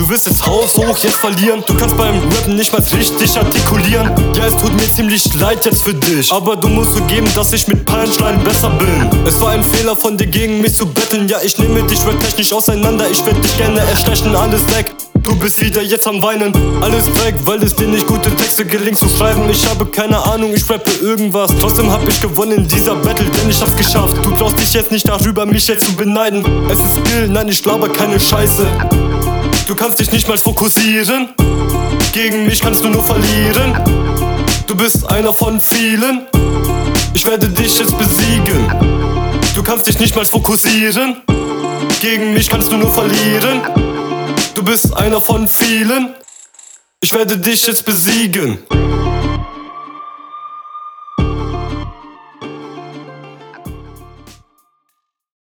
wirst jetzt haushoch jetzt verlieren. Du kannst beim Rappen nicht mal richtig artikulieren. Ja, es tut mir ziemlich leid jetzt für dich, aber du musst zugeben, dass ich mit Punchline besser bin. Es war ein Fehler von dir gegen mich zu betteln. Ja, ich nehme dich rap-technisch auseinander. Ich werd dich gerne erstechen, alles weg. Du bist wieder jetzt am Weinen, alles weg, weil es dir nicht gute Texte gelingt zu schreiben. Ich habe keine Ahnung, ich rappe irgendwas. Trotzdem hab ich gewonnen in dieser Battle, denn ich hab's geschafft. Du brauchst dich jetzt nicht darüber, mich jetzt zu beneiden. Es ist Skill, nein, ich laber keine Scheiße. Du kannst dich nicht mal fokussieren. Gegen mich kannst du nur verlieren. Du bist einer von vielen. Ich werde dich jetzt besiegen. Du kannst dich nicht mal fokussieren. Gegen mich kannst du nur verlieren. Du bist einer von vielen. Ich werde dich jetzt besiegen.